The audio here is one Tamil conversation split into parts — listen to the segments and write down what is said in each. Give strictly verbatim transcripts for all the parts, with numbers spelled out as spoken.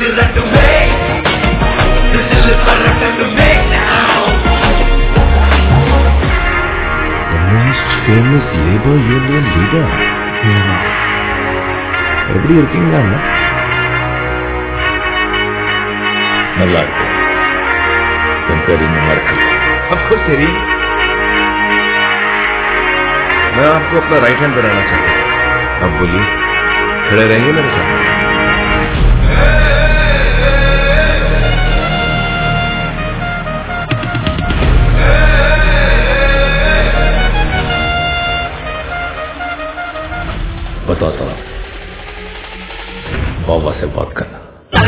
திரட்டுமே சிசில் பறக்கட்டுமே famous labor union leader. எப்படி இருக்கீங்களா? நல்லா இருக்கு. तेरी नंबर का आपको सही मैं आपको अपना राइट हैंड बनाना चाहता हूँ. आप बोलिए, खड़े रहेंगे मेरे साथ. बताता हूँ, बाबा से बात करना.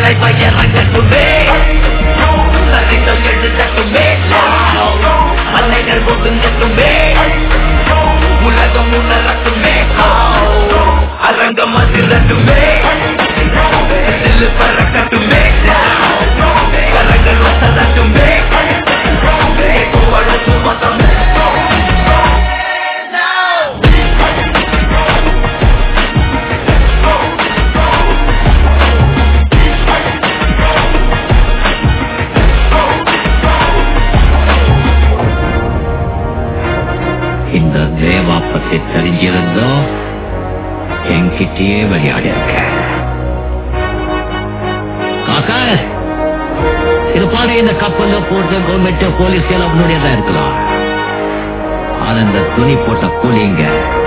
உலகம் உணரட்டுமே அரங்கம் அதிரட்டுமே சில்லு பறக்கட்டுமே கரங்கள் வசரட்டுமே புகழ சுமத்தமே இந்த தேவா பத்தி தெரிஞ்சிருந்தோம் என்கிட்டயே விளையாடி இருக்க. காக்கா இது பாரு, இந்த கப்பல்ல போட்டு கவர்மெண்ட் போலீஸ் எல்லாம் முன்னாடியே தான் இருக்கலாம். ஆனா இந்த துணி போட்ட கூலிங்க